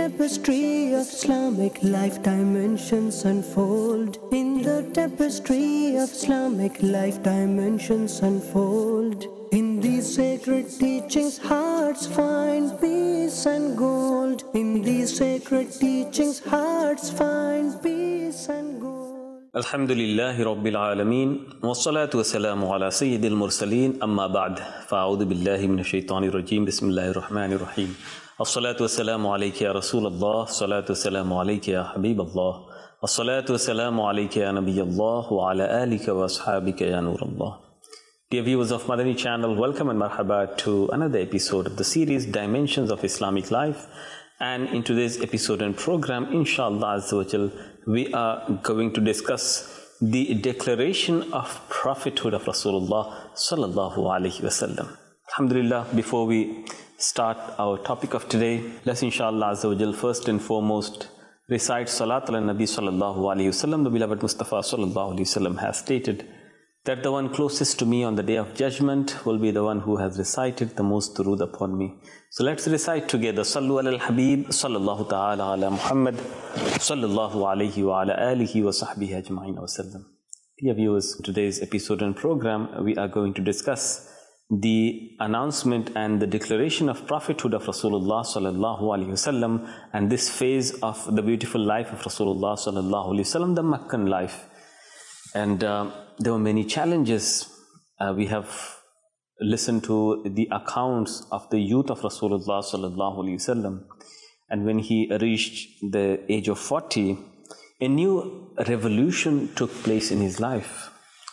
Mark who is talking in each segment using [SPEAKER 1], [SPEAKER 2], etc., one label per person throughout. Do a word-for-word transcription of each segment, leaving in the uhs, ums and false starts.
[SPEAKER 1] tapestry of Islamic life, dimensions unfold. In the tapestry of Islamic life, dimensions unfold. In these sacred teachings, hearts find peace and gold. In these sacred teachings, hearts find peace and gold.
[SPEAKER 2] Alhamdulillahi Rabbil Alameen, wassalatu wassalamu ala Sayyidil Mursaleen, amma ba'd, fa'a'udhu billahi minash shaitanir rajim, bismillahir rahmanir rahim. As-salatu wassalamu alayka ya Rasulullah, as-salatu wassalamu alayka ya Habiballah, as-salatu wassalamu alayka ya Nabiyallah, wa ala alika wa ashabika ya Nurallah. Dear viewers of Madani channel, welcome and marhaba to another episode of the series Dimensions of Islamic Life. And in today's episode and program, inshallah Azza wa Jal, we are going to discuss the declaration of prophethood of Rasulullah sallallahu alaihi wasallam. Alhamdulillah, before we start our topic of today, let's inshallah Azza wa Jal first and foremost recite Salat ala Nabi sallallahu alaihi wasallam. The beloved Mustafa sallallahu alaihi wasallam has stated that the one closest to me on the day of judgment will be the one who has recited the most durood upon me. So let's recite together. Sallu ala al-Habib, sallallahu ta'ala ala Muhammad, sallallahu alayhi wa ala alihi wa sahbihi ajma'in wa sallam. Dear viewers, in today's episode and program, we are going to discuss the announcement and the declaration of prophethood of Rasulullah sallallahu alayhi wa sallam, and this phase of the beautiful life of Rasulullah sallallahu alayhi wa sallam, the Meccan life. And uh, there were many challenges. Uh, we have listened to the accounts of the youth of Rasulullah sallallahu alaihi wasallam, and when he reached the age of forty, a new revolution took place in his life.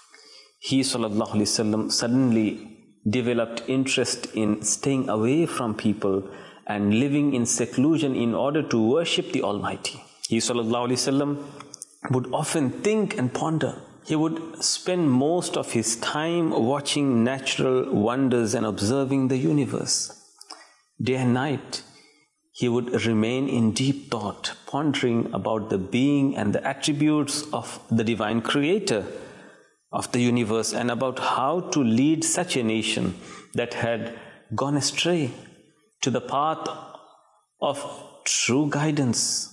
[SPEAKER 2] He sallallahu alaihi wasallam suddenly developed interest in staying away from people and living in seclusion in order to worship the Almighty. He sallallahu alaihi wasallam would often think and ponder. He would spend most of his time watching natural wonders and observing the universe. Day and night, he would remain in deep thought, pondering about the being and the attributes of the divine creator of the universe, and about how to lead such a nation that had gone astray to the path of true guidance.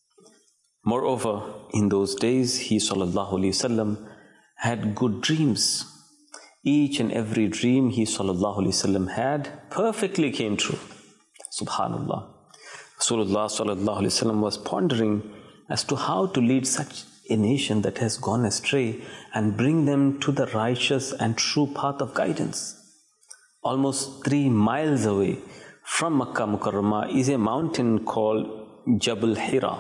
[SPEAKER 2] Moreover, in those days, he sallallahu alaihi wasallam had good dreams. Each and every dream he sallallahu alaihi wasallam had perfectly came true. Subhanallah. Rasulullah sallallahu alaihi wasallam was pondering as to how to lead such a nation that has gone astray and bring them to the righteous and true path of guidance. Almost three miles away from Makkah Mukarramah is a mountain called Jabal Hira,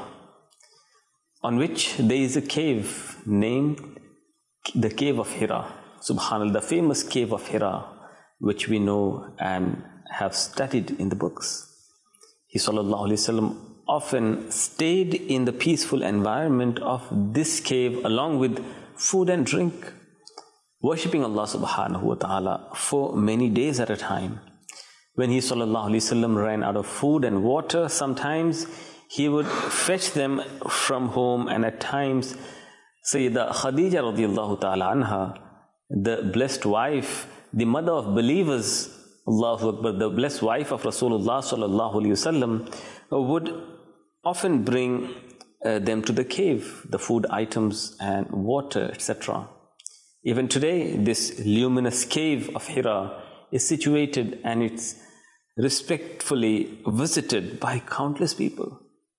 [SPEAKER 2] on which there is a cave named the Cave of Hira. Subhanallah, the famous Cave of Hira, which we know and have studied in the books. He sallallahu alaihi wasallam often stayed in the peaceful environment of this cave along with food and drink, worshipping Allah subhanahu wa ta'ala for many days at a time. When he sallallahu alaihi wasallam ran out of food and water, sometimes he would fetch them from home, and at times Sayyida Khadija radiallahu ta'ala anha, the blessed wife, the mother of believers, Allahu Akbar, the blessed wife of Rasulullah sallallahu alaihi wasallam, would often bring uh, them to the cave, the food items and water, et cetera. Even today, this luminous cave of Hira is situated and it's respectfully visited by countless people.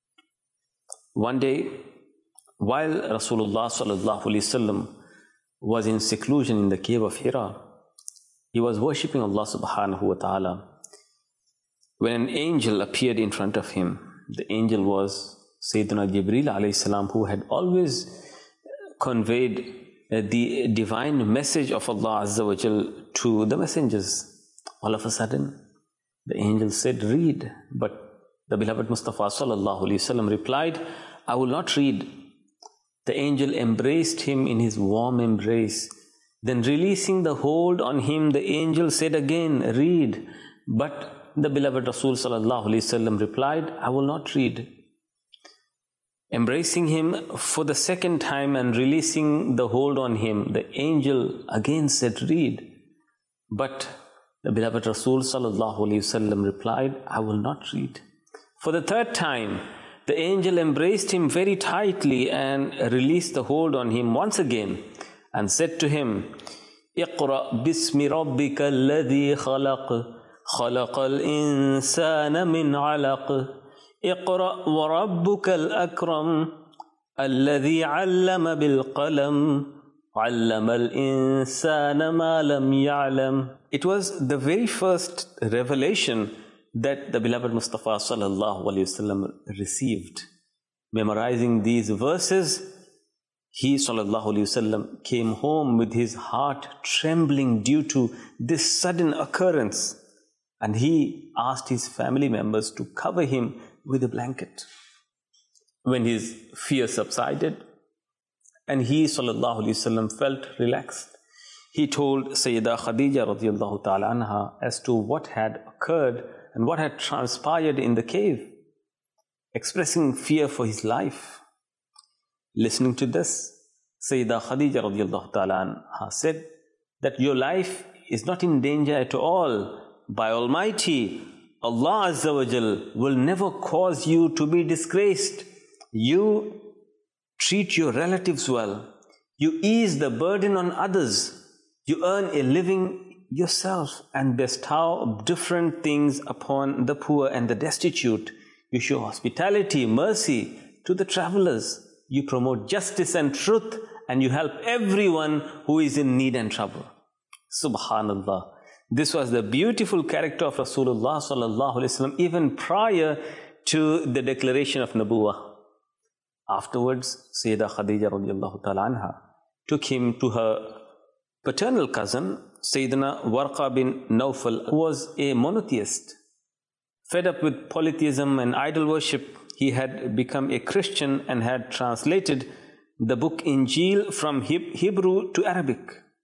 [SPEAKER 2] One day, while Rasulullah sallallahu alaihi wasallam was in seclusion in the cave of Hira, he was worshipping Allah subhanahu wa ta'ala, when an angel appeared in front of him. The angel was Sayyidina Jibreel alayhi salam, who had always conveyed the divine message of Allah Azza wa Jal to the messengers. All of a sudden, the angel said, "Read." But the beloved Mustafa sallallahu alaihi wasallam replied, "I will not read." The angel embraced him in his warm embrace. Then, releasing the hold on him, the angel said again, "Read." But the beloved Rasul sallallahu alaihi wasallam replied, "I will not read." Embracing him for the second time and releasing the hold on him, the angel again said, "Read." But the beloved Rasul sallallahu alaihi wasallam replied, "I will not read." For the third time, the angel embraced him very tightly and released the hold on him once again and said to him, اقرأ باسم ربك الذي خلق خلق الإنسان من علق اقرأ وربك الأكرم الذي علم بالقلم علم الإنسان ما لم يعلم. It was the very first revelation that the beloved Mustafa sallallahu alaihi wasallam received. Memorizing these verses, he sallallahu alaihi wasallam came home with his heart trembling due to this sudden occurrence, and he asked his family members to cover him with a blanket. When his fear subsided and he sallallahu alaihi wasallam felt relaxed, he told Sayyidah Khadija radiyallahu ta'ala anha as to what had occurred and what had transpired in the cave, expressing fear for his life. Listening to this, Sayyidah Khadija radiyallahu ta'ala anha said that your life is not in danger at all. By Almighty, Allah Azza wa Jal will never cause you to be disgraced. You treat your relatives well. You ease the burden on others. You earn a living yourself and bestow different things upon the poor and the destitute. You show hospitality, mercy to the travelers. You promote justice and truth, and you help everyone who is in need and trouble. Subhanallah. This was the beautiful character of Rasulullah sallallahu alaihi wasallam even prior to the declaration of Nabuwah. Afterwards, Sayyidah Khadija radiallahu ta'ala anha took him to her paternal cousin, Sayyidina Warqa bin Nawfal, who was a monotheist. Fed up with polytheism and idol worship, he had become a Christian and had translated the book Injil from Hebrew to Arabic.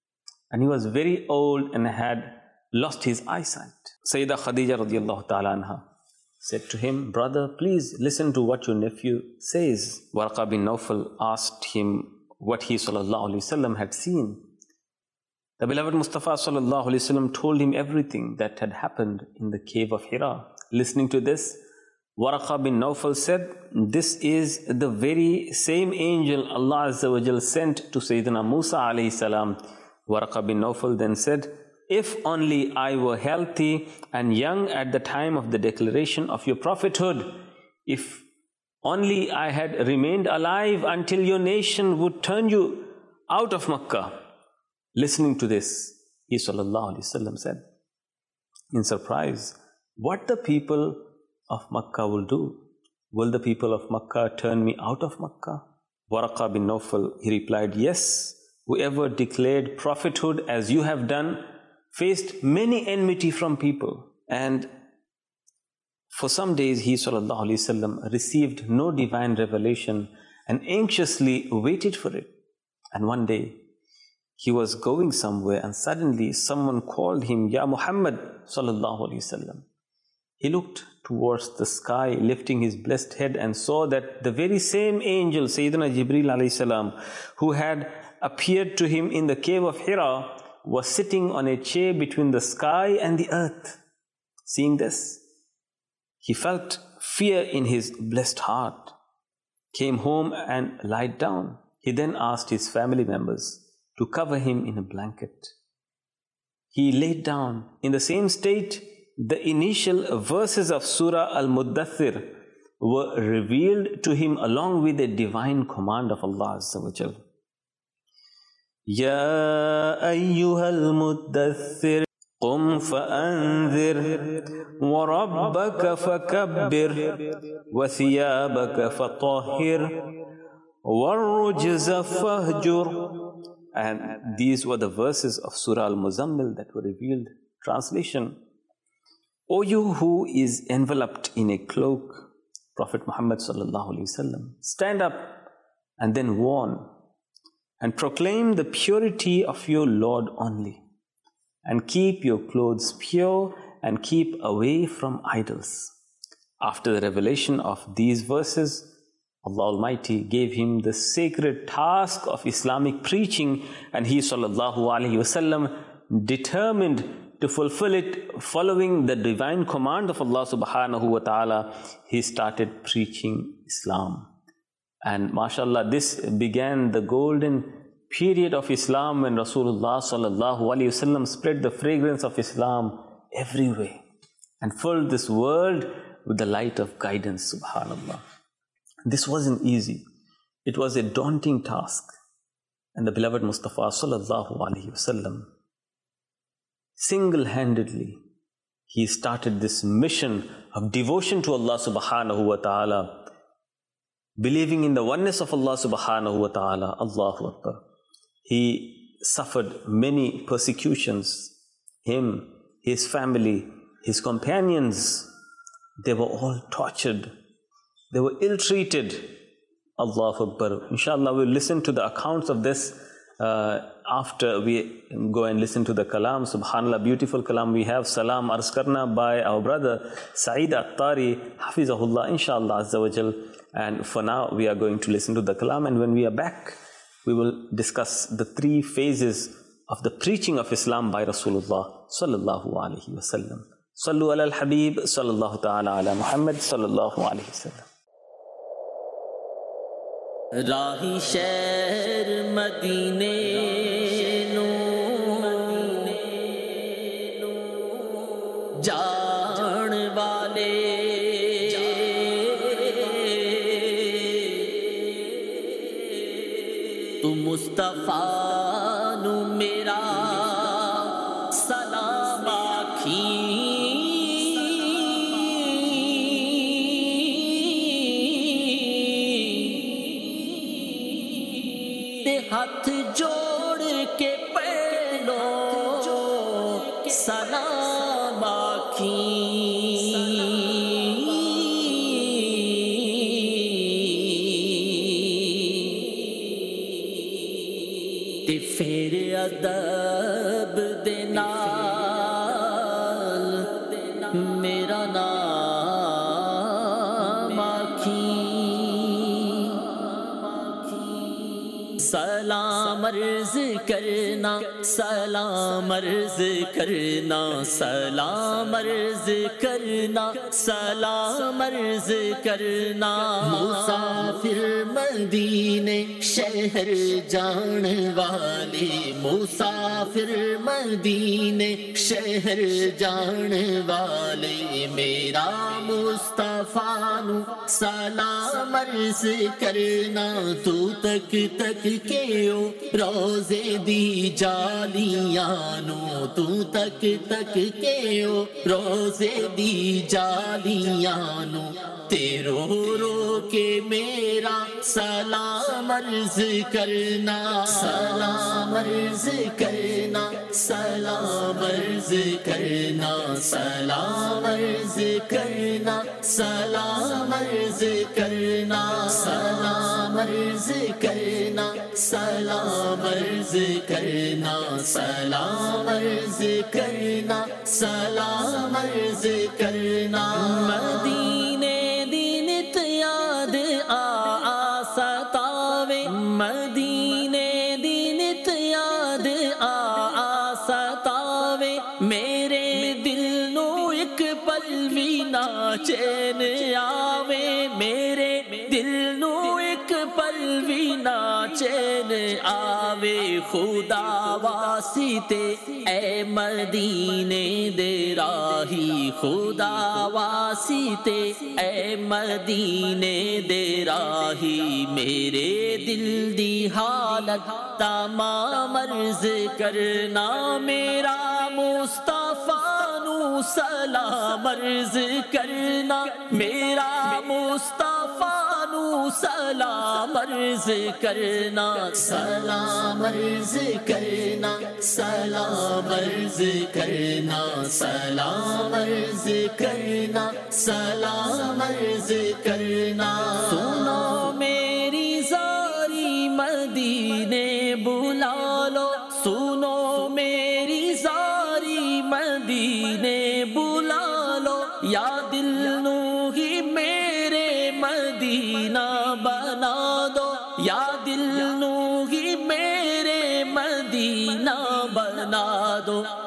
[SPEAKER 2] And he was very old and had lost his eyesight. Sayyidah Khadija radiallahu ta'ala anha said to him, brother, please listen to what your nephew says. Warqa bin Nawfal asked him what he sallallahu alaihi wasallam had seen. The beloved Mustafa sallallahu alaihi wasallam told him everything that had happened in the cave of Hira. Listening to this, Warqa bin Nawfal said, this is the very same angel Allah Azza wa Jal sent to Sayyidina Musa alayhi salam. Warqa bin Nawfal then said, if only I were healthy and young at the time of the declaration of your prophethood, if only I had remained alive until your nation would turn you out of Makkah. Listening to this, he sallallahu alaihi wasallam said, in surprise, what the people of Makkah will do? Will the people of Makkah turn me out of Makkah? Warqa bin Nawfal, he replied, yes, whoever declared prophethood as you have done faced many enmity from people. And for some days he sallallahu alaihi wasallam received no divine revelation and anxiously waited for it. And one day he was going somewhere and suddenly someone called him, Ya Muhammad sallallahu alaihi wasallam. He looked towards the sky, lifting his blessed head, and saw that the very same angel, Sayyidina Jibreel alayhi salam, who had appeared to him in the cave of Hira, was sitting on a chair between the sky and the earth. Seeing this, he felt fear in his blessed heart, came home and lied down. He then asked his family members to cover him in a blanket. He laid down. In the same state, the initial verses of Surah Al-Muddathir were revealed to him along with a divine command of Allah Azza wa Jal. Ya ayyuhal muddathir qum fa'anzir wa rabbaka fakabbir wa thiyabaka fatahhir wa rujza fahjur. And these were the verses of Surah Al-Muzammil that were revealed. Translation: O you who is enveloped in a cloak, Prophet Muhammad sallallahu alaihi wasallam, stand up and then warn and proclaim the purity of your Lord only, and keep your clothes pure and keep away from idols. After the revelation of these verses, Allah Almighty gave him the sacred task of Islamic preaching, and he sallallahu alaihi wasallam determined to fulfill it, following the divine command of Allah subhanahu wa ta'ala, he started preaching Islam. And mashallah, this began the golden period of Islam when Rasulullah sallallahu alaihi wasallam spread the fragrance of Islam everywhere and filled this world with the light of guidance, subhanallah. This wasn't easy. It was a daunting task. And the beloved Mustafa sallallahu alaihi wasallam, single-handedly, he started this mission of devotion to Allah subhanahu wa ta'ala, believing in the oneness of Allah subhanahu wa ta'ala. Allahu Akbar. He suffered many persecutions. Him, his family, his companions, they were all tortured. They were ill-treated. Allahu Akbar. Inshallah, we'll listen to the accounts of this uh, after we go and listen to the kalam. Subhanallah, beautiful kalam. We have Salam Arz Karna by our brother Saeed Attari, Hafizahullah, inshallah Azza wa Jal. And for now, we are going to listen to the kalam. And when we are back, we will discuss the three phases of the preaching of Islam by Rasulullah sallallahu alaihi wasallam. Sallu ala al-Habib, sallallahu ta'ala ala Muhammad, sallallahu alaihi wasallam.
[SPEAKER 3] راہی شہر مدینے نو جان والے تو مصطفیٰ نو میرا سلام آکھی ہاتھ جوڑ کے پہلو سلام آکھی تے پھر ادب دے نال میرا نام آکھی سلام عرض کرنا سلام عرض کرنا سلام عرض کرنا سلام عرض کرنا مسافر مدینے شہر جان والے مسافر مدینے شہر جان والے میرا مصطفیٰ نو سلام عرض کرنا تو تک تک کے او روزے دی جالیاں نو تو تک تک کے او روزے دی جالیاں نو تے رو رو کے میرا سلام عرض کرنا سلام عرض کرنا سلام عرض کرنا سلام عرض کرنا سلام عرض کرنا سلام عرض کرنا سلام عرض کرنا سلام عرض کرنا سلام عرض کرنا مدینے دینت یاد آ ستاوے مدینے دینت یاد آ ستاوے میرے دل نو ایک پل بھی نہ چین آوے میرے دل نو ایک پل بھی نہ چین آوے خدا واسطے اے مدینے دے راہی خدا واسطے اے مدینے دے راہی میرے دل دی حالت تمام عرض کرنا میرا مصطفیٰ نو سلام عرض کرنا میرا مصطفیٰ نو سلام عرض کرنا سلام عرض کرنا سلام عرض کرنا سلام عرض کرنا سلام عرض کرنا سنو میری زاری مدینے بلا لو سنو میری زاری مدینے بلا لو یا دل نو ہی میرے مدینہ بنا دو یا دل نو ہی میرے مدینہ بنا دو مدینہ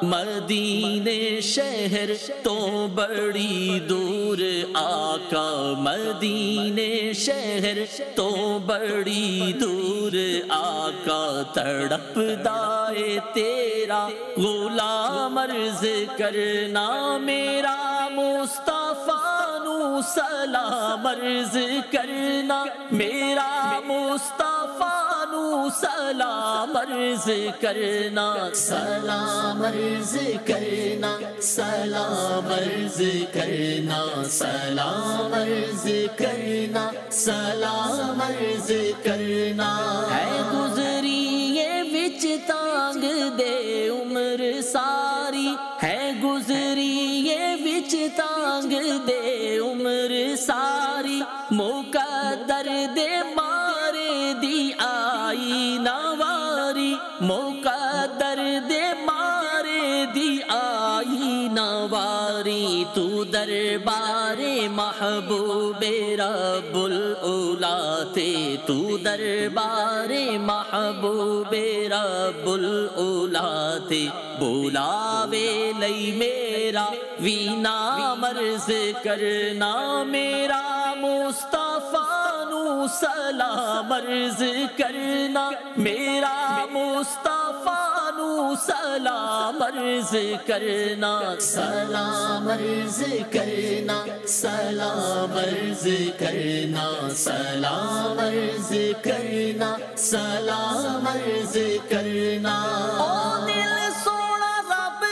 [SPEAKER 3] مدینے شہر تو بڑی دور آقا مدینے شہر تو بڑی دور آقا تڑپ دائے تیرا غلام عرض کرنا میرا مصطفیٰ نو سلام عرض کرنا میرا مصطفیٰ نو سلام عرض کرنا سلام عرض کرنا سلام عرض کرنا سلام عرض کرنا سلام عرض کرنا ہے گزری یہ وچ تانگ دے عمر ساری ہے گزری یہ وچ تانگ دے عمر ساری مقدر دے مارے دی آئی نواری مقدر دے مارے دی آئی نواری تو دربار محبوب رب الاولا تے تو دربار محبوب رب الاولا تے بلاوے لئی میرا وی نام عرض کرنا میرا مصطفیٰ نو سلام عرض کرنا میرا مصطفیٰ نو سلام عرض کرنا سلام عرض کرنا سلام عرض کرنا سلام عرض کرنا سلام عرض کرنا او دل سونا رب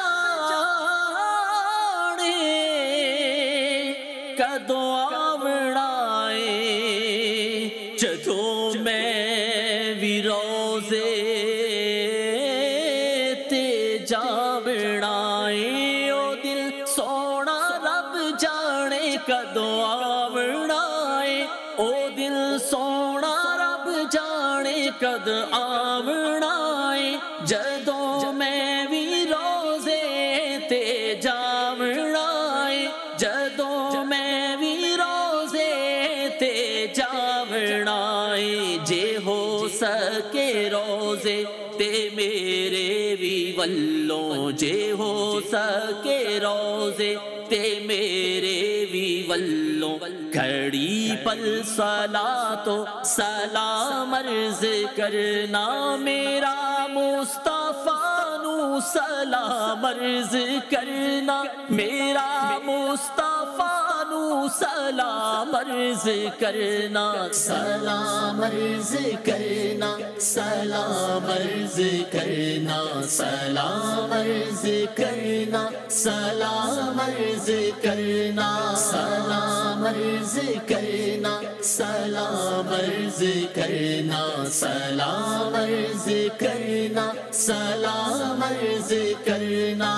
[SPEAKER 3] جانے کدوں آونا ہے جدوں میں بھی روزے تے جاونا ہے او دل سونا رب جانے کدوں آونا ہے او دل سونا رب جانے کد آونا ہے جدوں میں بھی روزے تے جاونا ہے جدوں میں بھی روزے تے جاونا ہے جے ہو سکے روزے تے میرے بھی ولوں جے ہو سکے روزے تے میرے بھی ولوں کھڑی پل صلاۃ و سلام عرض کرنا میرا مصطفیٰ نو سلام عرض کرنا میرا مصطفیٰ نو سلام عرض کرنا سلام عرض کرنا سلام عرض کرنا سلام عرض کرنا سلام عرض کرنا سلام عرض کرنا سلام عرض کرنا سلام عرض کرنا سلام عرض کرنا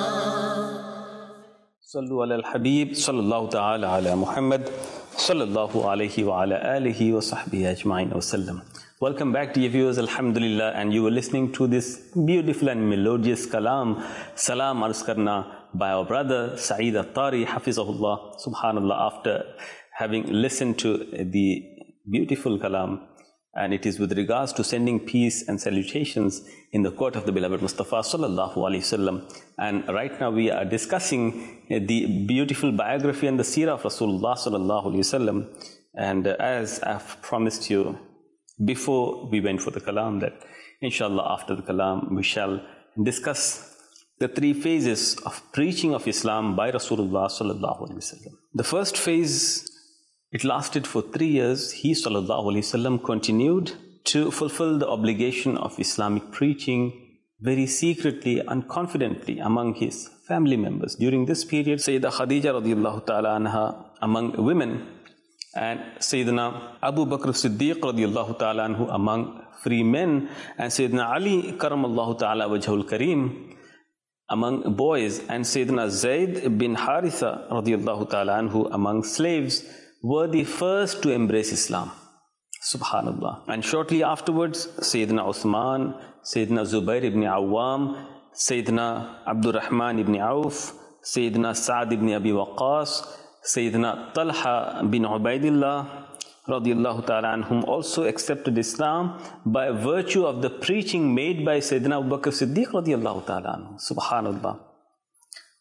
[SPEAKER 2] صلو علی الحبیب صلی اللہ تعالی علی محمد صلی اللہ علیہ وعلی آلہ وصحبہ اجمعین وسلم. Welcome back dear viewers, alhamdulillah, and you were listening to this beautiful and melodious kalam, Salam Arz Karna, by our brother Saeed Attari, Hafizahullah, subhanallah, after having listened to the beautiful kalam, and it is with regards to sending peace and salutations in the court of the beloved Mustafa sallallahu alaihi wasallam. And right now we are discussing the beautiful biography and the seerah of Rasulullah sallallahu alaihi wasallam. And as I've promised you before we went for the kalam, that inshallah after the kalam we shall discuss the three phases of preaching of Islam by Rasulullah sallallahu alaihi wasallam. The first phase, it lasted for three years. He sallallahu alaihi wasallam continued to fulfill the obligation of Islamic preaching very secretly and confidently among his family members. During this period, Sayyidah Khadija radiyallahu ta'ala anha among women, and Sayyidina Abu Bakr Siddiq radiyallahu ta'ala anhu among free men, and Sayyidina Ali karamallahu ta'ala wajhul kareem among boys, and Sayyidina Zayd bin Haritha radiyallahu ta'ala anhu among slaves, were the first to embrace Islam. Subhanallah. And shortly afterwards, Sayyidina Uthman, Sayyidina Zubair ibn Awwam, Sayyidina Abdurrahman ibn Auf, Sayyidina Sa'd ibn Abi Waqqas, Sayyidina Talha bin Ubaidillah radiyallahu ta'ala anhum also accepted Islam by virtue of the preaching made by Sayyidina Abu Bakr Siddiq radiyallahu ta'ala anhu. Subhanallah.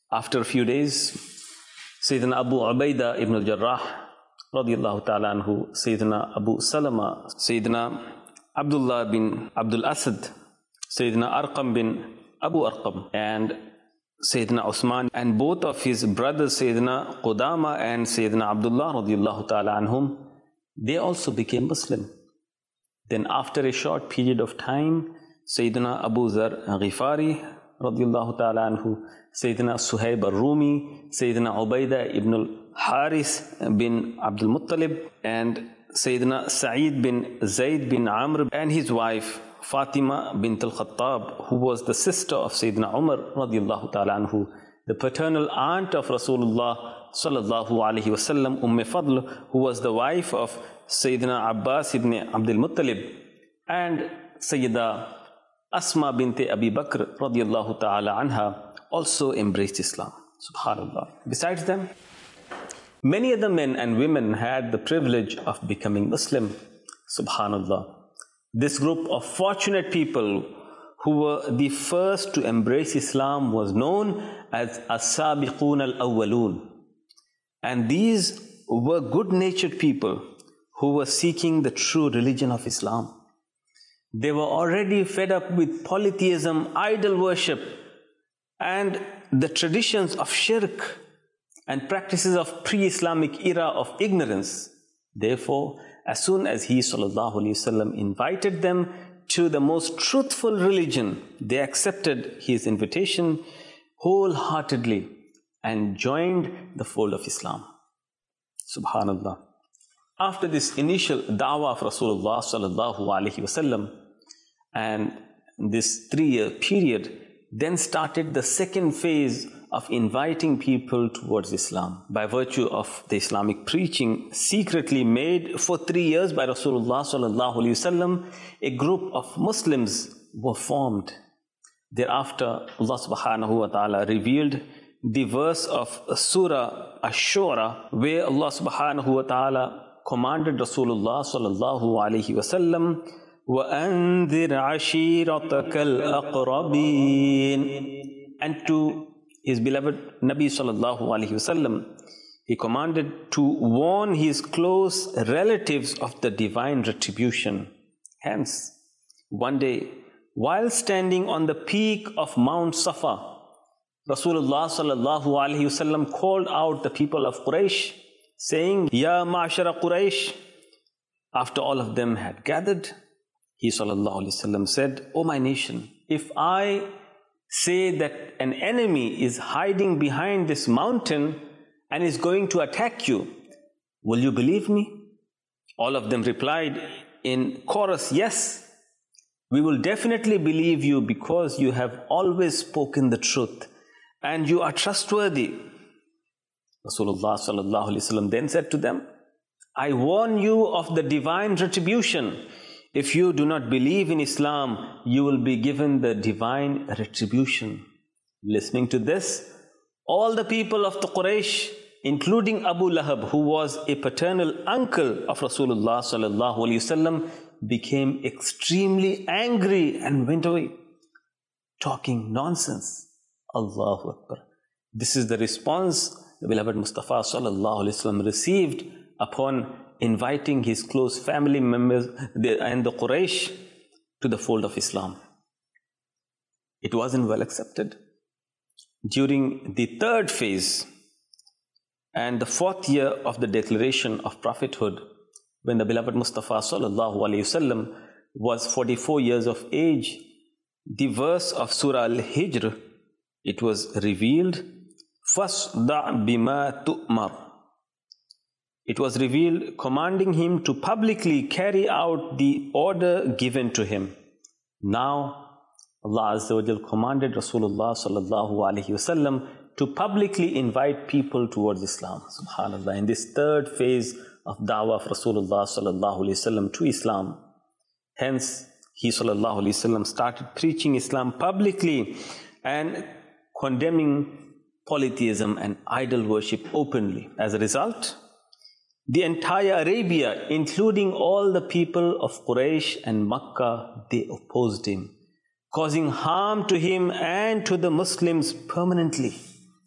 [SPEAKER 2] After a few days, Sayyidina Abu Ubaidah ibn al-Jarrah, radiyallahu ta'ala anhu, Sayyidina Abu Salama, Sayyidina Abdullah bin Abdul Asad, Sayyidina Arqam bin Abu Arqam, and Sayyidina Uthman, and both of his brothers, Sayyidina Qudama and Sayyidina Abdullah, radiyallahu ta'ala anhum, they also became Muslim. Then after a short period of time, Sayyidina Abu Zar Ghifari, radiyallahu ta'ala anhu, Sayyidina Suhaib al-Rumi, Sayyidina Ubaidah ibn al-Haris bin Abdul Muttalib, and Sayyidina Sa'id bin Zayd bin Amr and his wife Fatima bint al-Khattab, who was the sister of Sayyidina Umar radiyallahu ta'ala anhu, the paternal aunt of Rasulullah sallallahu alaihi wasallam, Umm Fadl, who was the wife of Sayyidina Abbas ibn Abdul Muttalib, and Sayyida Asma bint Abi Bakr radiyallahu ta'ala anha also embraced Islam. Subhanallah. Besides them, many other men and women had the privilege of becoming Muslim. Subhanallah. This group of fortunate people who were the first to embrace Islam was known as As-Sabiqun al-Awwalun. And these were good-natured people who were seeking the true religion of Islam. They were already fed up with polytheism, idol worship, and the traditions of shirk and practices of pre-Islamic era of ignorance. Therefore, as soon as he sallallahu alaihi wasallam invited them to the most truthful religion, they accepted his invitation wholeheartedly and joined the fold of Islam. Subhanallah. After this initial da'wah of Rasulullah sallallahu alaihi wasallam and this three-year period, then started the second phase of inviting people towards Islam by virtue of the Islamic preaching secretly made for three years by Rasulullah sallallahu alaihi wasallam. A group of Muslims were formed. Thereafter, Allah subhanahu wa ta'ala revealed the verse of Surah Ash-Shura, where Allah subhanahu wa ta'ala commanded Rasulullah sallallahu alaihi wasallam, وَأَنذِرْ عَشِيرَتَكَ الْأَقْرَبِينَ, and to his beloved Nabi sallallahu alaihi wasallam, he commanded to warn his close relatives of the divine retribution. Hence, one day, while standing on the peak of Mount Safa, Rasulullah sallallahu alaihi wasallam called out the people of Quraysh, saying, Ya ma'ashara Quraysh. After all of them had gathered, he sallallahu alaihi wasallam said, O my nation, if I say that an enemy is hiding behind this mountain and is going to attack you, will you believe me? All of them replied in chorus, yes, we will definitely believe you because you have always spoken the truth and you are trustworthy. Rasulullah sallallahu alaihi wasallam then said to them, I warn you of the divine retribution. If you do not believe in Islam, you will be given the divine retribution. Listening to this, all the people of the Quraysh, including Abu Lahab, who was a paternal uncle of Rasulullah sallallahu alaihi wasallam, became extremely angry and went away, talking nonsense. Allahu Akbar. This is the response the beloved Mustafa sallallahu alaihi wasallam received upon inviting his close family members and the Quraysh to the fold of Islam. It wasn't well accepted. During the third phase and the fourth year of the declaration of prophethood, when the beloved Mustafa sallallahu alaihi wasallam was forty-four years of age, the verse of Surah Al-Hijr, it was revealed, فَاسْدَعْ بِمَا تُؤْمَرُ. It was revealed commanding him to publicly carry out the order given to him. Now, Allah Azza wa Jal commanded Rasulullah sallallahu alaihi wasallam to publicly invite people towards Islam. Subhanallah. In this third phase of da'wah of Rasulullah sallallahu alaihi wasallam to Islam. Hence, he sallallahu alaihi wasallam started preaching Islam publicly and condemning polytheism and idol worship openly. As a result, the entire Arabia, including all the people of Quraysh and Makkah, they opposed him, causing harm to him and to the Muslims permanently.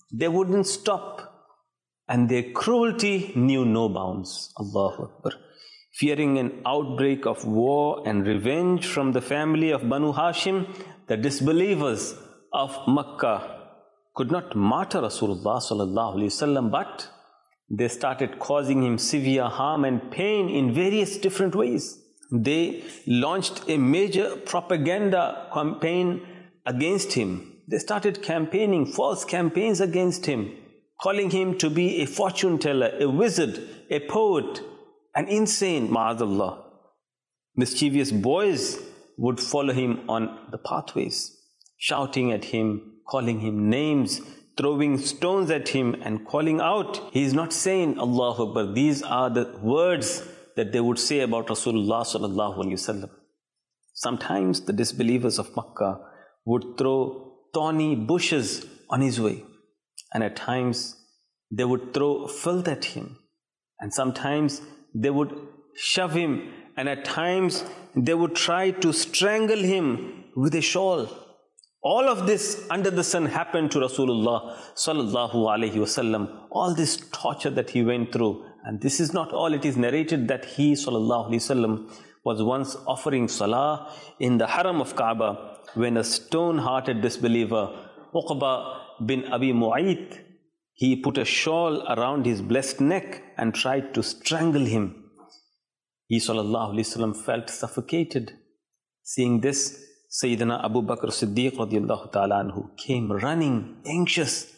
[SPEAKER 2] They wouldn't stop, and their cruelty knew no bounds. Allahu Akbar. Fearing an outbreak of war and revenge from the family of Banu Hashim, the disbelievers of Makkah could not martyr Rasulullah sallallahu alaihi wasallam, but they started causing him severe harm and pain in various different ways. They launched a major propaganda campaign against him. They started campaigning false campaigns against him, calling him to be a fortune teller, a wizard, a poet, an insane, ma'adallah. Mischievous boys would follow him on the pathways, shouting at him, calling him names, throwing stones at him and calling out, he is not sane, Allahu Akbar. These are the words that they would say about Rasulullah sallallahu alaihi wasallam. Sometimes the disbelievers of Makkah would throw thorny bushes on his way, and at times they would throw filth at him, and sometimes they would shove him, and at times they would try to strangle him with a shawl. All of this under the sun happened to Rasulullah sallallahu alaihi wasallam. All this torture that he went through, and this is not all. It is narrated that he sallallahu alaihi wasallam was once offering salah in the haram of Kaaba when a stone-hearted disbeliever, Uqba bin Abi Mu'ayt, he put a shawl around his blessed neck and tried to strangle him. He sallallahu alaihi wasallam felt suffocated. Seeing this, Sayyidina Abu Bakr Siddiq radiallahu ta'ala anhu came running, anxious,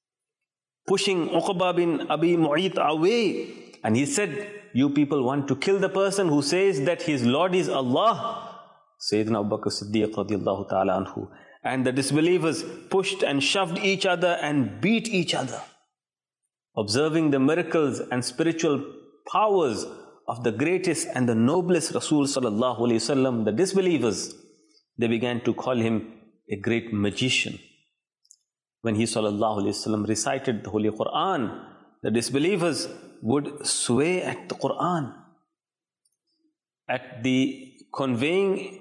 [SPEAKER 2] pushing Uqba bin Abi Mu'ayt away. And he said, you people want to kill the person who says that his Lord is Allah. Sayyidina Abu Bakr Siddiq radiallahu ta'ala anhu and the disbelievers pushed and shoved each other and beat each other. Observing the miracles and spiritual powers of the greatest and the noblest Rasul sallallahu alaihi wasallam, the disbelievers, they began to call him a great magician. When he sallallahu alaihi wasallam recited the Holy Quran, the disbelievers would sway at the Quran, at the conveying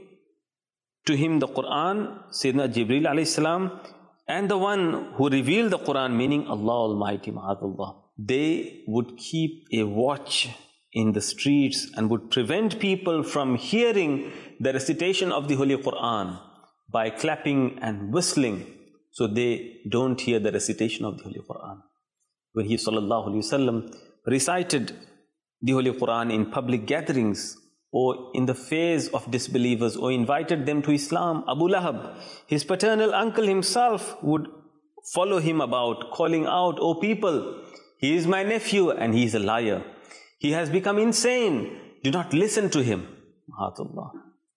[SPEAKER 2] to him the Quran, Sayyidina Jibreel alayhi salam, and the one who revealed the Quran, meaning Allah Almighty, ma'adallah. They would keep a watch in the streets and would prevent people from hearing the recitation of the Holy Quran by clapping and whistling, so they don't hear the recitation of the Holy Quran. When he sallallahu alaihi wasallam recited the Holy Quran in public gatherings or in the face of disbelievers or invited them to Islam, Abu Lahab, his paternal uncle himself, would follow him about, calling out, "O people, he is my nephew and he is a liar. He has become insane. Do not listen to him." Mahatullah.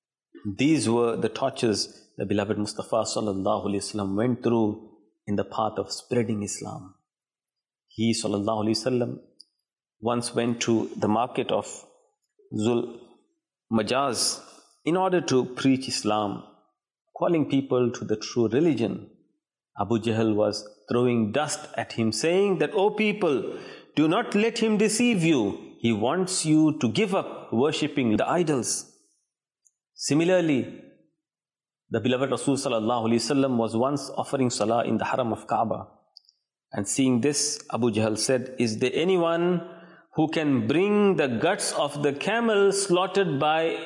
[SPEAKER 2] These were the tortures the beloved Mustafa sallallahu alaihi wasallam went through in the path of spreading Islam. He sallallahu alaihi wasallam once went to the market of Zul Majaz in order to preach Islam, calling people to the true religion. Abu Jahl was throwing dust at him, saying that, "O people, do not let him deceive you. He wants you to give up worshipping the idols." Similarly, the beloved Rasul sallallahu alaihi wasallam was once offering salah in the haram of Kaaba. And seeing this, Abu Jahl said, "Is there anyone who can bring the guts of the camel slaughtered by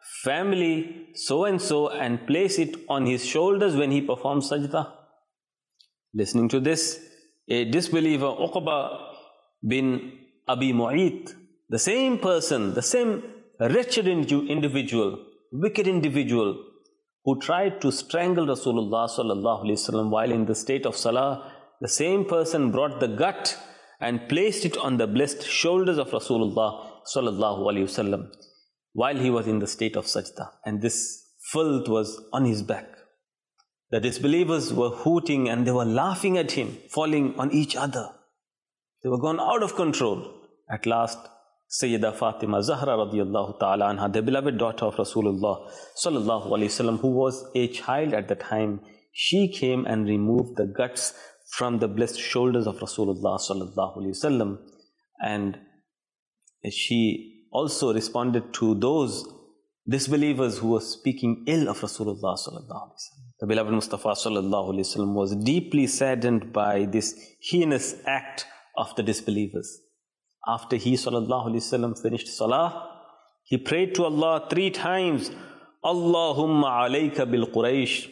[SPEAKER 2] family so-and-so and place it on his shoulders when he performs sajda?" Listening to this, a disbeliever, Uqba bin Abi Mu'ayt, the same person, the same wretched individual, wicked individual, who tried to strangle Rasulullah sallallahu alaihi wasallam while in the state of salah, the same person brought the gut and placed it on the blessed shoulders of Rasulullah sallallahu alaihi wasallam while he was in the state of sajda, and this filth was on his back. The disbelievers were hooting and they were laughing at him, falling on each other. They were gone out of control. At last, Sayyida Fatima Zahra radiallahu ta'ala anha, the beloved daughter of Rasulullah sallallahu alaihi wasallam, who was a child at the time, she came and removed the guts from the blessed shoulders of Rasulullah sallallahu alaihi wasallam, and she also responded to those disbelievers who were speaking ill of Rasulullah sallallahu alaihi wasallam. The beloved Mustafa sallallahu alaihi wasallam was deeply saddened by this heinous act of the disbelievers. After he sallallahu alaihi wasallam finished salah, he prayed to Allah three times, Allahumma alayka bil Quraysh.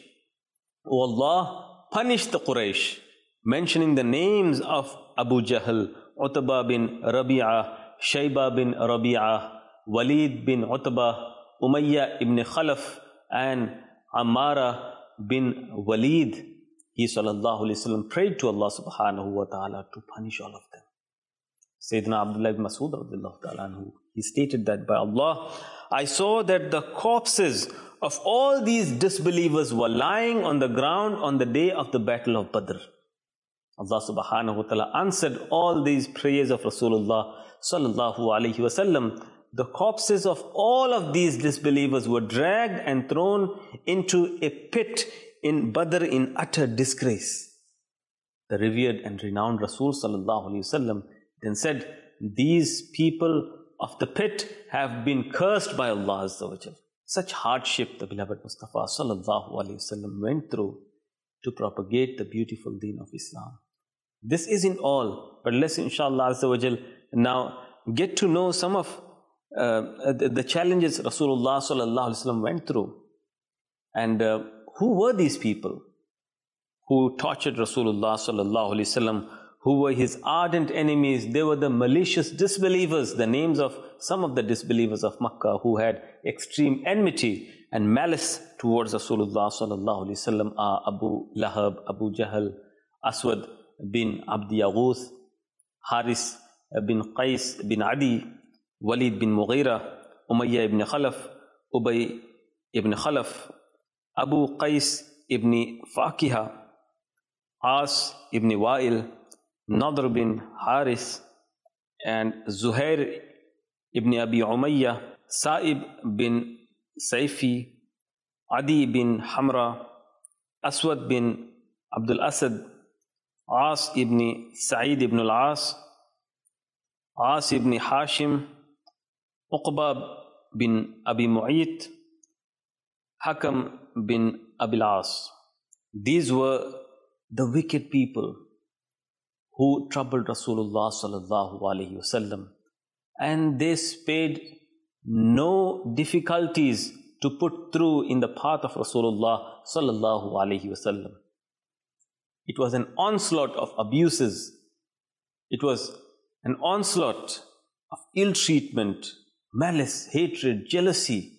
[SPEAKER 2] O Allah, punish the Quraysh, mentioning the names of Abu Jahl, Utbah bin Rabi'ah, Shayba bin Rabi'ah, Walid bin Utbah, Umayyah ibn Khalaf, and Ammara bin Walid. He sallallahu alaihi wasallam prayed to Allah subhanahu wa ta'ala to punish all of them. Sayyidina Abdullah ibn Mas'ud radiallahu ta'ala anhu, he stated that, by Allah, I saw that the corpses of all these disbelievers were lying on the ground on the day of the battle of Badr. Allah subhanahu wa ta'ala answered all these prayers of Rasulullah sallallahu alaihi wasallam. The corpses of all of these disbelievers were dragged and thrown into a pit in Badr in utter disgrace. The revered and renowned Rasul sallallahu alaihi wasallam then said, these people of the pit have been cursed by Allah Azza wa Jal. Such hardship the beloved Mustafa sallallahu alaihi wasallam went through to propagate the beautiful deen of Islam. This isn't all, but let's inshallah Azza wa Jal now get to know some of uh, the, the challenges Rasulullah sallallahu alaihi wasallam went through. And uh, who were these people who tortured Rasulullah sallallahu alaihi wasallam, who were his ardent enemies? They were the malicious disbelievers. The names of some of the disbelievers of Makkah who had extreme enmity and malice towards Rasulullah sallallahu alaihi wasallam are Abu Lahab, Abu Jahl, Aswad bin Abd Yaghuth, Haris bin Qais bin Adi, Walid bin Mughira, Umayyah ibn Khalaf, Ubay ibn Khalaf, Abu Qais ibn Fakiha, As ibn Wa'il, Nadr bin Haris, and Zuhair ibn Abi Umayyah, Sa'ib bin Saifi, Adi bin Hamra, Aswad bin Abdul Asad, As ibn Sa'id ibn al-As, As ibn Hashim, Uqba bin Abi Mu'ayt, Hakam bin Abil As. These were the wicked people who troubled Rasulullah sallallahu alaihi wasallam, and they spared no difficulties to put through in the path of Rasulullah sallallahu alaihi wasallam. It was an onslaught of abuses. It was an onslaught of ill treatment, malice, hatred, jealousy.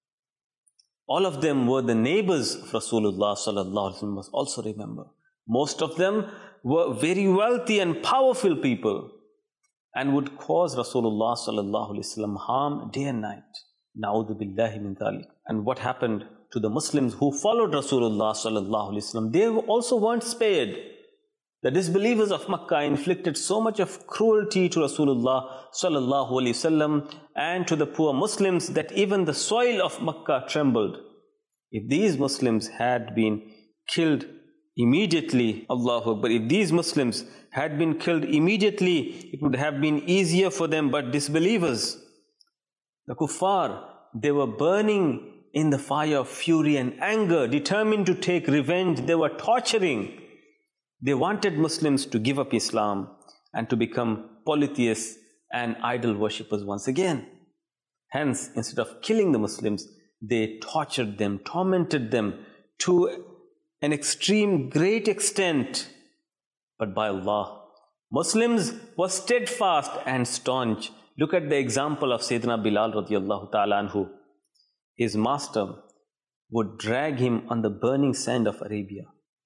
[SPEAKER 2] All of them were the neighbors of Rasulullah sallallahu alaihi wasallam. Must also remember, most of them were very wealthy and powerful people and would cause Rasulullah sallallahu alaihi wasallam harm day and night. Na'udhu billahi min dhalik. And what happened to the Muslims who followed Rasulullah sallallahu alaihi wasallam? They also weren't spared. The disbelievers of Makkah inflicted so much of cruelty to Rasulullah sallallahu alaihi wasallam and to the poor Muslims that even the soil of Makkah trembled. If these Muslims had been killed immediately, Allahu Akbar, if these Muslims had been killed immediately, it would have been easier for them, but disbelievers, the kuffar, they were burning in the fire of fury and anger, determined to take revenge. They were torturing. They wanted Muslims to give up Islam and to become polytheists and idol worshippers once again. Hence, instead of killing the Muslims, they tortured them, tormented them to an extreme great extent. But by Allah, Muslims were steadfast and staunch. Look at the example of Sayyidina Bilal radiallahu ta'ala anhu. His master would drag him on the burning sand of Arabia.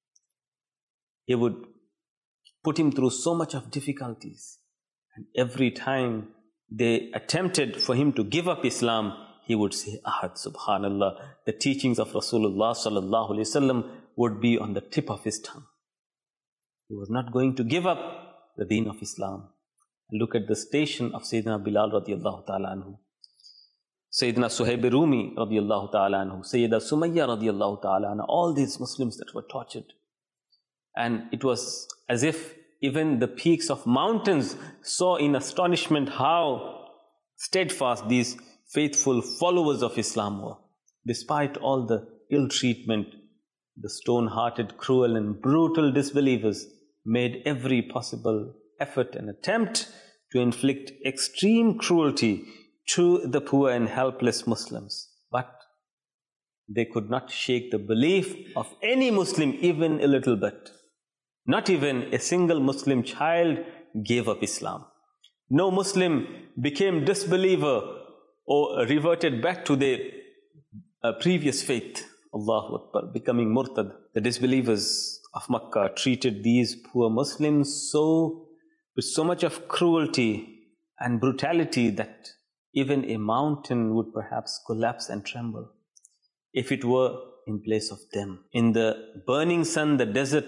[SPEAKER 2] He would put him through so much of difficulties. And every time they attempted for him to give up Islam, he would say, Ahad, subhanallah. The teachings of Rasulullah sallallahu alaihi wasallam would be on the tip of his tongue. He was not going to give up the deen of Islam. And look at the station of Sayyidina Bilal radiallahu ta'ala anhu. Sayyidina Suhaib Rumi radiallahu ta'ala anhu. Sayyida Sumayya radiallahu ta'ala anhu. All these Muslims that were tortured. And it was as if even the peaks of mountains saw in astonishment how steadfast these faithful followers of Islam were. Despite all the ill treatment, the stone-hearted, cruel and brutal disbelievers made every possible effort and attempt to inflict extreme cruelty to the poor and helpless Muslims. But they could not shake the belief of any Muslim even a little bit. Not even a single Muslim child gave up Islam. No Muslim became disbeliever or reverted back to their uh, previous faith. Allahu Akbar, becoming murtad. The disbelievers of Makkah treated these poor Muslims so with so much of cruelty and brutality that even a mountain would perhaps collapse and tremble if it were in place of them. In the burning sun, the desert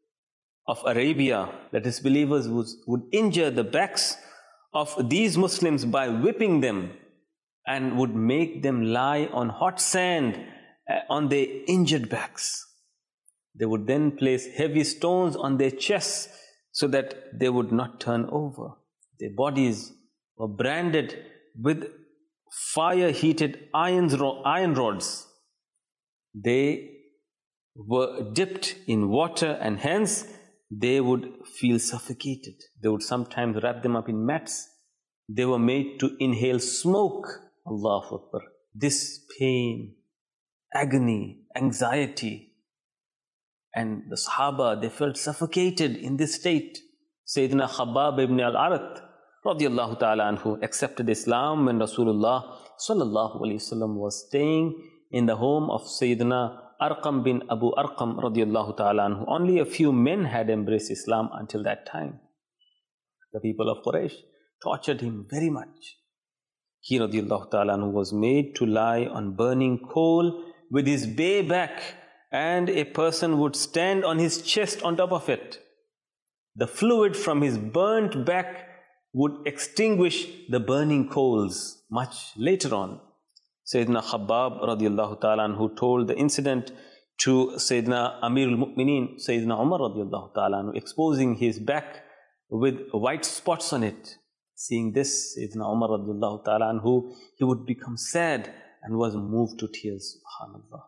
[SPEAKER 2] of Arabia, the disbelievers would, would injure the backs of these Muslims by whipping them and would make them lie on hot sand on their injured backs. They would then place heavy stones on their chests so that they would not turn over. Their bodies were branded with fire-heated iron rods. They were dipped in water and hence they would feel suffocated. They would sometimes wrap them up in mats. They were made to inhale smoke. Allahu Akbar. This pain, agony, anxiety, and the Sahaba, they felt suffocated in this state. Sayyidina Khabbab ibn al-Arat radiyallahu ta'ala anhu accepted Islam when Rasulullah sallallahu alayhi wasallam was staying in the home of Sayyidina Arqam bin Abu Arqam radiyallahu ta'ala anhu. Only a few men had embraced Islam until that time. The people of Quraysh tortured him very much. He radiyallahu ta'ala anhu was made to lie on burning coal with his bare back, and a person would stand on his chest on top of it. The fluid from his burnt back would extinguish the burning coals. Much later on, Sayyidina Khabbab radiyallahu ta'ala anhu told the incident to Sayyidina Amir al-Mu'mineen, Sayyidina Umar radiyallahu ta'ala anhu, exposing his back with white spots on it. Seeing this, Sayyidina Umar radiyallahu ta'ala anhu, he would become sad and was moved to tears. SubhanAllah.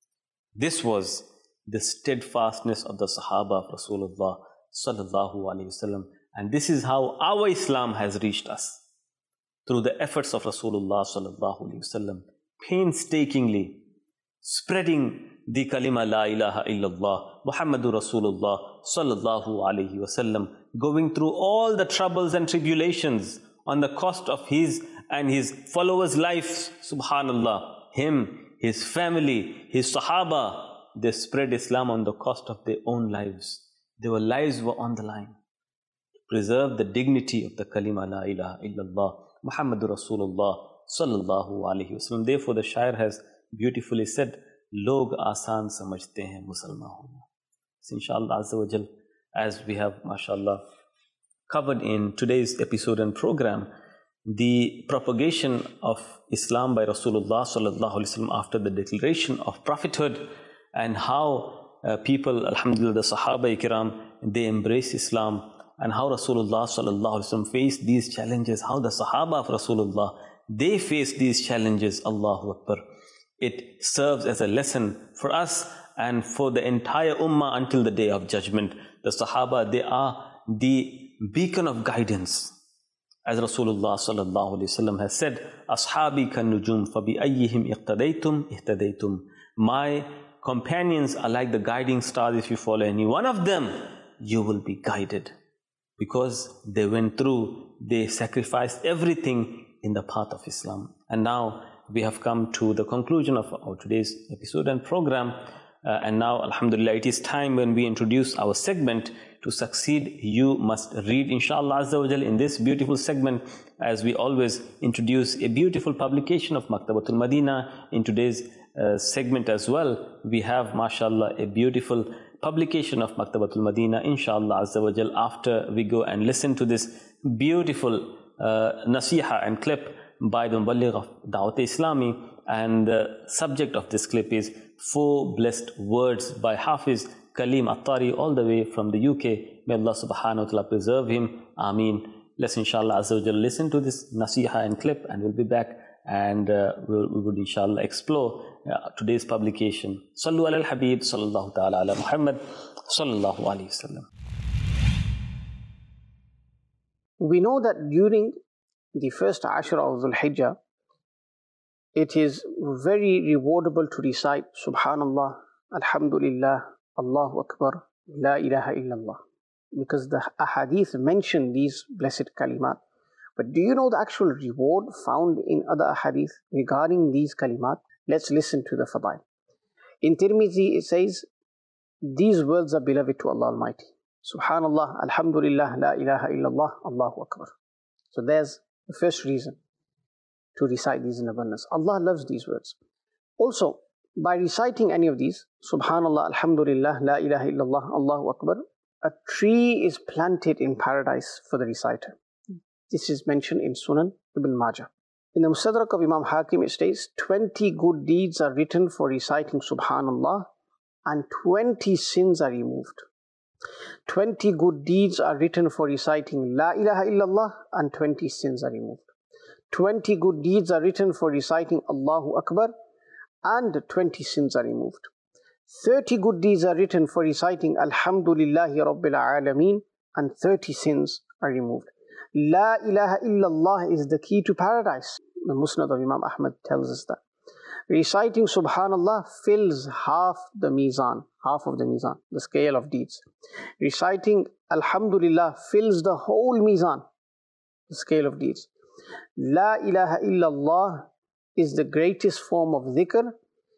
[SPEAKER 2] This was the steadfastness of the Sahaba of Rasulullah sallallahu alayhi wasallam. And this is how our Islam has reached us. Through the efforts of Rasulullah sallallahu alayhi wasallam, painstakingly spreading the kalima la ilaha illallah, Muhammadur Rasulullah sallallahu alayhi wasallam, going through all the troubles and tribulations on the cost of his and his followers' lives, subhanallah. Him, his family, his Sahaba, they spread Islam on the cost of their own lives. Their lives were on the line. To preserve the dignity of the kalima la ilaha illallah, Muhammadur Rasulullah sallallahu alayhi wasallam. Therefore, the Shair has beautifully said, Log aasan samajhte hain Musalman hona. So, inshallah, Azza wa Jal, as we have, mashallah, covered in today's episode and program, the propagation of Islam by Rasulullah sallallahu alaihi wasallam after the declaration of prophethood, and how uh, people, alhamdulillah, the Sahaba Ikram, they embrace Islam, and how Rasulullah sallallahu alaihi wasallam faced these challenges, how the Sahaba of Rasulullah, they faced these challenges. Allahu Akbar. It serves as a lesson for us and for the entire ummah until the day of judgment. The Sahaba, they are the beacon of guidance. As Rasulullah sallallahu alaihi wasallam has said, Ashabi kan nujum fabi ayyihim iqtadaytum ihtadaytum. My companions are like the guiding stars. If you follow any one of them, you will be guided. Because they went through, they sacrificed everything in the path of Islam. And now we have come to the conclusion of our today's episode and program. Uh, and now, alhamdulillah, it is time when we introduce our segment, To Succeed You Must Read. Inshallah Azza wa Jal, in this beautiful segment, as we always introduce a beautiful publication of Maktabatul Madina, in today's uh, segment as well, we have, mashallah, a beautiful publication of Maktabatul Madina, inshallah Azza wa Jal, after we go and listen to this beautiful uh, nasiha and clip by the Muballigh of Da'wat Islami. And the subject of this clip is Four Blessed Words by Hafiz Kaleem Attari, all the way from the U K. May Allah subhanahu wa ta'ala preserve him. Ameen. Let's inshallah Azza wa Jal listen to this nasiha and clip, and we'll be back and uh, we'll, we would inshallah explore uh, today's publication. Sallu ala al-Habib sallallahu ta'ala ala Muhammad sallallahu alayhi wasallam.
[SPEAKER 4] We know that during the first Ashra of Dhul Hijjah, it is very rewardable to recite Subhanallah, Alhamdulillah, Allahu Akbar, La ilaha illallah, because the ahadith mention these blessed kalimat. But do you know the actual reward found in other ahadith regarding these kalimat? Let's listen to the fadail. In Tirmidhi it says, these words are beloved to Allah Almighty. Subhanallah, Alhamdulillah, La ilaha illallah, Allahu Akbar. So there's the first reason to recite these in abundance. Allah loves these words. Also, by reciting any of these, Subhanallah, Alhamdulillah, La ilaha illallah, Allahu Akbar, a tree is planted in paradise for the reciter. This is mentioned in Sunan Ibn Majah. In the Mustadrak of Imam Hakim it states, twenty good deeds are written for reciting Subhanallah and twenty sins are removed. twenty good deeds are written for reciting La ilaha illallah and twenty sins are removed. twenty good deeds are written for reciting Allahu Akbar and twenty sins are removed. thirty good deeds are written for reciting Alhamdulillahi Rabbil Alameen and thirty sins are removed. La ilaha illallah is the key to paradise. The Musnad of Imam Ahmad tells us that. Reciting Subhanallah fills half the mizan, half of the mizan, the scale of deeds. Reciting Alhamdulillah fills the whole mizan, the scale of deeds. La ilaha illallah is the greatest form of dhikr,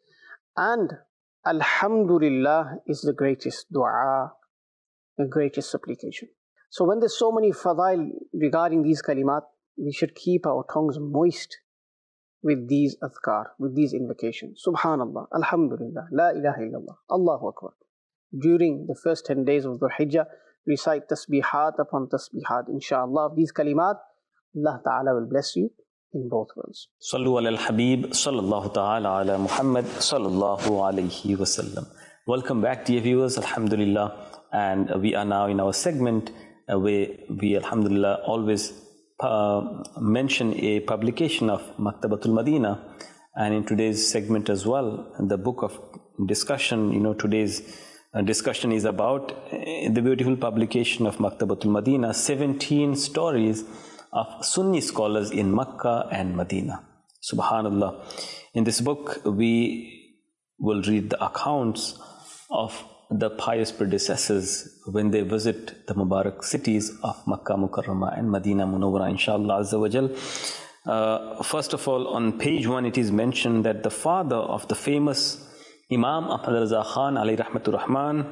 [SPEAKER 4] and Alhamdulillah is the greatest dua, the greatest supplication. So when there's so many fadail regarding these kalimat, we should keep our tongues moist with these adhkar, with these invocations. Subhanallah, Alhamdulillah, La ilaha illallah, Allahu Akbar. During the first ten days of Dhul Hijjah, recite tasbihat upon tasbihat. Inshallah, these kalimat, Allah Ta'ala will bless you in both worlds.
[SPEAKER 2] Sallu ala al-Habib sallallahu ta'ala ala Muhammad sallallahu alayhi wasallam. Welcome back, dear viewers, Alhamdulillah. And we are now in our segment uh, where we, Alhamdulillah, always uh, mention a publication of Maktabatul Madina. And in today's segment as well, the book of discussion, you know, today's uh, discussion is about uh, the beautiful publication of Maktabatul Madina, seventeen stories of Sunni scholars in Makkah and Medina. Subhanallah. In this book, we will read the accounts of the pious predecessors when they visit the Mubarak cities of Makkah Mukarramah and Medina Munawwara, inshallah Azza wa Jal. Uh, first of all, on page one, it is mentioned that the father of the famous Imam Ahmad Raza Khan alayhi rahmatur rahman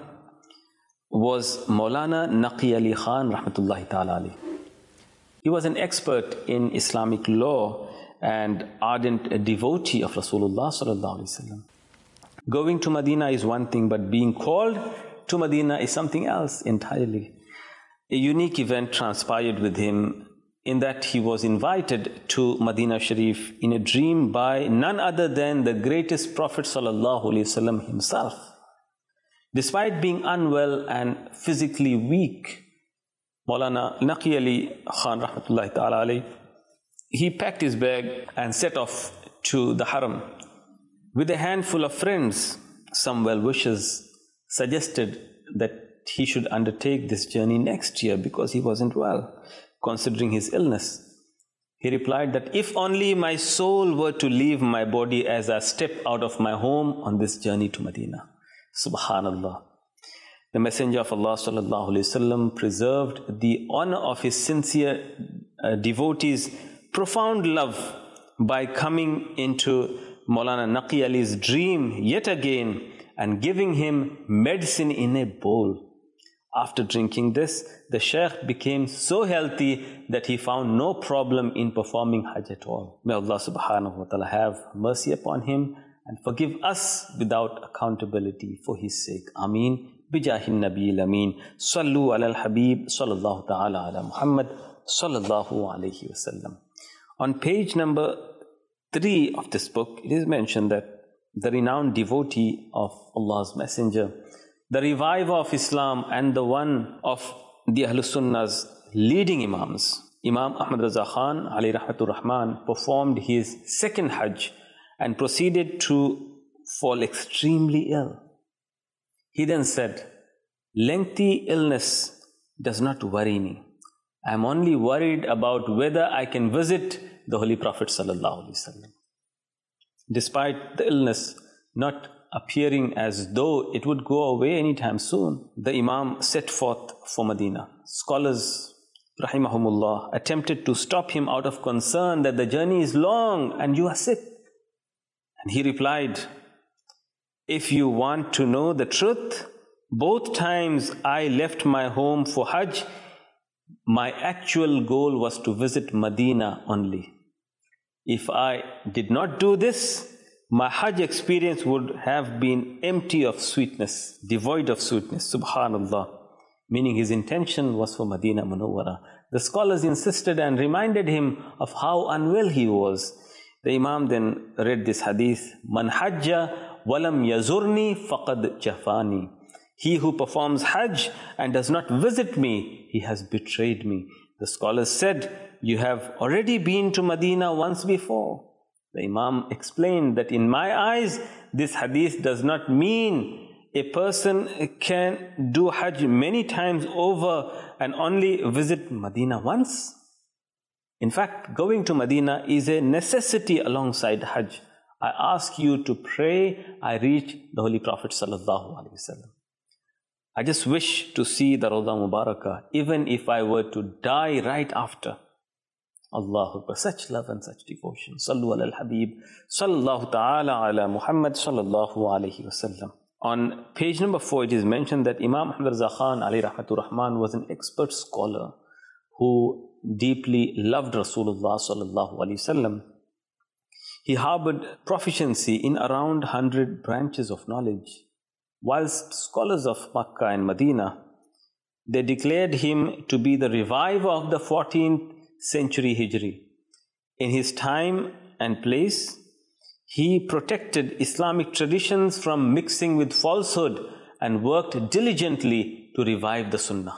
[SPEAKER 2] was Maulana Naqi Ali Khan rahmatullahi ta'ala alayhi. He was an expert in Islamic law and ardent devotee of Rasulullah sallallahu alaihi wasallam. Going to Medina is one thing, but being called to Medina is something else entirely. A unique event transpired with him in that he was invited to Medina Sharif in a dream by none other than the greatest Prophet sallallahu alaihi wasallam himself. Despite being unwell and physically weak, Maulana Naqi Ali Khan rahmatullahi ta'ala alayhi, he packed his bag and set off to the Haram. With a handful of friends, some well-wishers suggested that he should undertake this journey next year because he wasn't well, considering his illness. He replied that if only my soul were to leave my body as I step out of my home on this journey to Medina. Subhanallah. The Messenger of Allah sallallahu alaihi wasallam preserved the honor of his sincere uh, devotees' profound love by coming into Maulana Naqi Ali's dream yet again and giving him medicine in a bowl. After drinking this, the Shaykh became so healthy that he found no problem in performing Hajj at all. May Allah subhanahu wa ta'ala have mercy upon him and forgive us without accountability for his sake. Ameen. Bijahin Nabil Ameen. Sallu ala al-Habib sallallahu ta'ala ala Muhammad sallallahu alayhi wasallam. On page number three of this book, it is mentioned that the renowned devotee of Allah's Messenger, the reviver of Islam and the one of the Ahlus Sunnah's leading Imams, Imam Ahmad Raza Khan, alayhi rahmatur rahman, performed his second Hajj and proceeded to fall extremely ill. He then said, lengthy illness does not worry me. I am only worried about whether I can visit the Holy Prophet sallallahu alaihi wasallam. Despite the illness not appearing as though it would go away anytime soon, the Imam set forth for Medina. Scholars, rahimahumullah, attempted to stop him out of concern that the journey is long and you are sick. And he replied, if you want to know the truth, both times I left my home for Hajj, my actual goal was to visit Medina only. If I did not do this, my Hajj experience would have been empty of sweetness, devoid of sweetness, subhanallah. Meaning his intention was for Medina Munawwara. The scholars insisted and reminded him of how unwell he was. The Imam then read this hadith, Man hajja walam yazurni faqad jafani. He who performs Hajj and does not visit me, he has betrayed me. The scholars said, you have already been to Medina once before. The Imam explained that in my eyes, this hadith does not mean a person can do Hajj many times over and only visit Medina once. In fact, going to Medina is a necessity alongside Hajj. I ask you to pray I reach the Holy Prophet sallallahu alaihi wasallam. I just wish to see the Rawda Mubarakah, even if I were to die right after. Allahu Akbar, such love and such devotion. Sallu ala al-Habib, sallallahu ta'ala ala Muhammad sallallahu alayhi wasallam. On page number four, it is mentioned that Imam Ahmad Raza Khan, alayhi rahmatur rahman, was an expert scholar who deeply loved Rasulullah sallallahu alayhi wasallam. He harbored proficiency in around one hundred branches of knowledge. Whilst scholars of Makkah and Medina, they declared him to be the reviver of the fourteenth century Hijri. In his time and place, he protected Islamic traditions from mixing with falsehood and worked diligently to revive the Sunnah.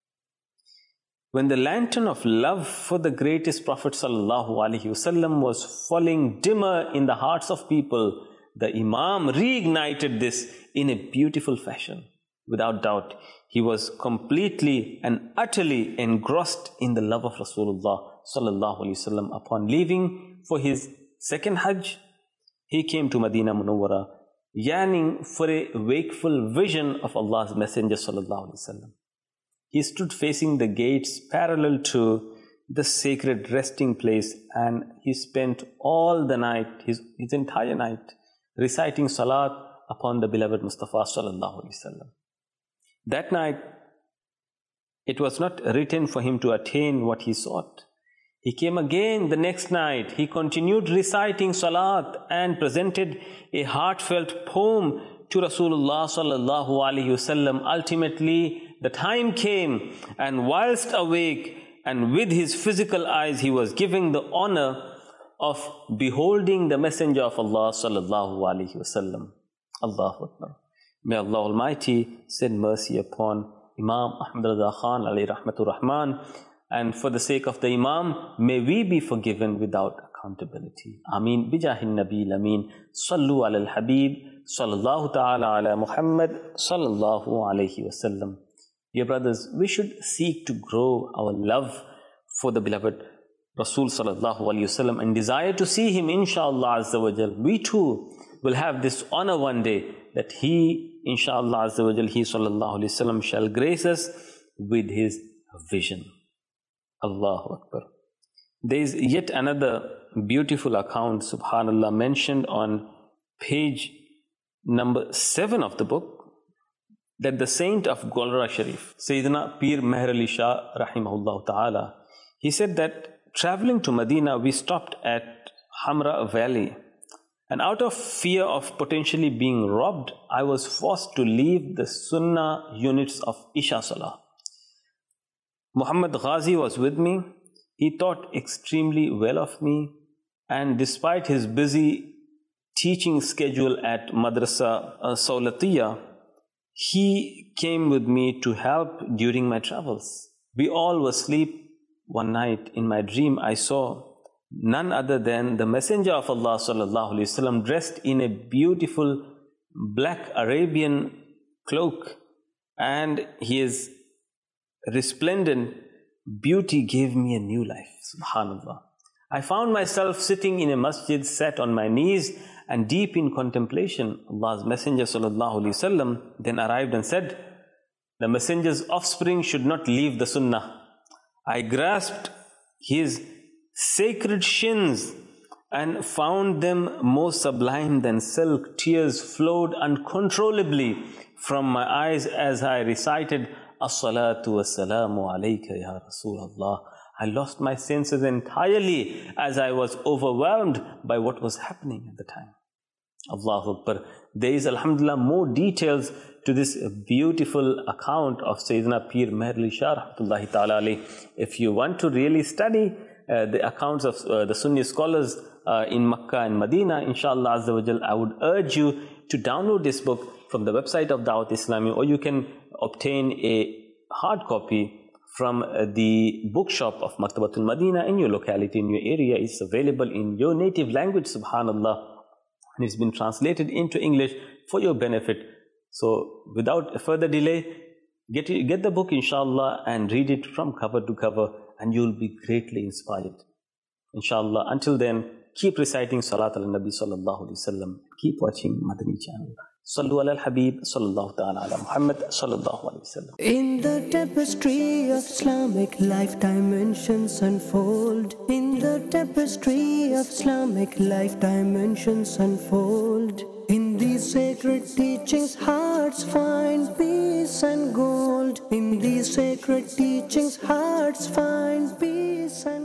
[SPEAKER 2] When the lantern of love for the greatest Prophet sallallahu alaihi wasallam was falling dimmer in the hearts of people, the Imam reignited this in a beautiful fashion. Without doubt, he was completely and utterly engrossed in the love of Rasulullah sallallahu alaihi wasallam. Upon leaving for his second Hajj, he came to Medina Munawwara, yearning for a wakeful vision of Allah's Messenger sallallahu alaihi wasallam. He stood facing the gates parallel to the sacred resting place, and he spent all the night, his, his entire night, reciting salat upon the beloved Mustafa sallallahu alaihi wasallam. That night, it was not written for him to attain what he sought. He came again the next night. He continued reciting salat and presented a heartfelt poem to Rasulullah sallallahu alaihi wasallam. Ultimately, the time came, and whilst awake and with his physical eyes, he was giving the honor of beholding the Messenger of Allah sallallahu alaihi wasallam. Allahu Akbar. May Allah Almighty send mercy upon Imam Ahmad Raza Khan alayhi rahmatur rahman, and for the sake of the Imam, may we be forgiven without accountability. Ameen. Bijahin Nabil Ameen. Sallu ala al-Habib. Sallallahu ta'ala ala Muhammad. Sallallahu alayhi wasallam. Dear brothers, we should seek to grow our love for the beloved Rasul sallallahu alayhi wasallam and desire to see him, inshallah azza wa jal. We too will have this honor one day that he, inshallah azza wa jal, he sallallahu alayhi wasallam shall grace us with his vision. Allahu Akbar. There is yet another beautiful account, subhanallah, mentioned on page number seven of the book, that the saint of Golra Sharif, Sayyidina Pir Meher Ali Shah rahimahullah ta'ala, he said that traveling to Medina, we stopped at Hamra Valley, and out of fear of potentially being robbed, I was forced to leave the Sunnah units of Isha Salah. Muhammad Ghazi was with me. He thought extremely well of me, and despite his busy teaching schedule at Madrasa uh, Sawlatiyah, he came with me to help during my travels. We all were asleep one night in my dream I saw none other than the Messenger of Allah sallallahu alaihi wasallam dressed in a beautiful black Arabian cloak, and his resplendent beauty gave me a new life. Subhanallah. I found myself sitting in a masjid, sat on my knees and deep in contemplation. Allah's Messenger sallallahu alaihi wasallam then arrived and said, the Messenger's offspring should not leave the Sunnah. I grasped his sacred shins and found them more sublime than silk. Tears flowed uncontrollably from my eyes as I recited, As-salatu was-salamu alayka ya Rasulullah. I lost my senses entirely as I was overwhelmed by what was happening at the time. Allahu Akbar. There is, alhamdulillah, more details to this beautiful account of Sayyidina Pir Meher Ali Shah rahmatullahi ta'ala alayh. If you want to really study uh, the accounts of uh, the Sunni scholars uh, in Makkah and Medina, inshallah azza wa jal, I would urge you to download this book from the website of Dawat Islami, or you can obtain a hard copy from uh, the bookshop of Maktabatul Medina in your locality, in your area. It's available in your native language, subhanallah, and it's been translated into English for your benefit. So without further delay, get, get the book inshallah and read it from cover to cover, and you'll be greatly inspired. Inshallah, until then, keep reciting Salat al-Nabi sallallahu alaihi wasallam. Keep watching Madani channel. Sallu ala al-Habib sallallahu ta'ala ala Muhammad sallallahu alaihi wasallam.
[SPEAKER 1] In the tapestry of Islamic life, dimensions unfold. In the tapestry of Islamic life, dimensions unfold. In these sacred teachings, hearts find peace and gold. In these sacred teachings, hearts find peace and